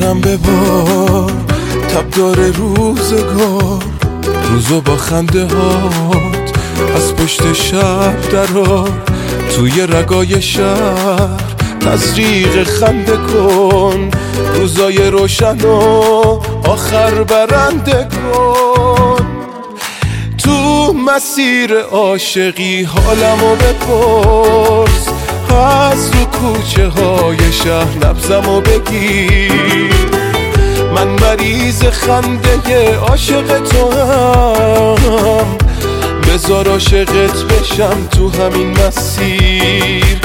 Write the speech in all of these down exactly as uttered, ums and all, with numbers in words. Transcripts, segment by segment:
سرم ببار تب داره روزگار، روزو با خنده هات از پشت شب درار، توی رگای شهر تزریق خنده کن، روزای روشن و آخر برنده کن. تو مسیر عاشقی حالمو بپرس، از رو کوچه های شهر نبضمو بگیر، من مریض خنده عاشق تو هم، بذار عاشقت بشم تو همین مسیر.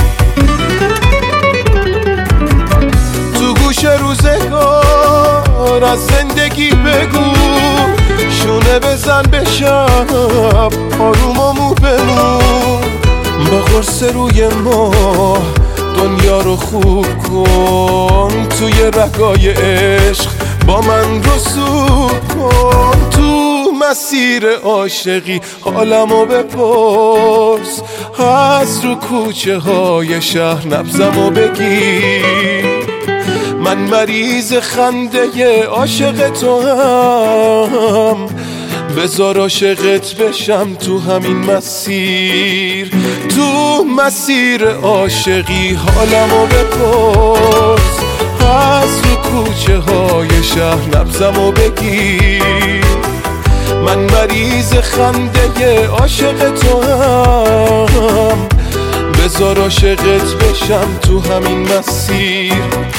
تو گوش روزگار از زندگی بگو، شونه بزن به شب آروم و مو بمون، با قرص روی ماه دنیا رو خوب کن، توی رگای عشق با من رسوب کن. تو مسیر عاشقی حالمو بپرس، از رو کوچه های شهر نبضمو بگیر، من مریض خنده عاشق تو هم، بذار عاشقت بشم تو همین مسیر. تو مسیر عاشقی حالمو بپرس، از رو کوچه های شهر نبضمو بگیر، من مریض خنده عاشق تو هم، بذار عاشقت بشم تو همین مسیر.